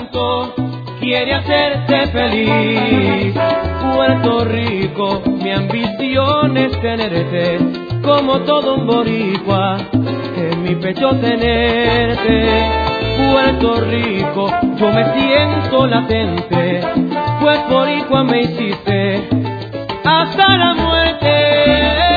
tanto quiere hacerte feliz. Puerto Rico, mi ambición es tenerte como todo un boricua, en mi pecho tenerte. Puerto Rico, yo me siento latente, pues boricua me hiciste hasta la muerte.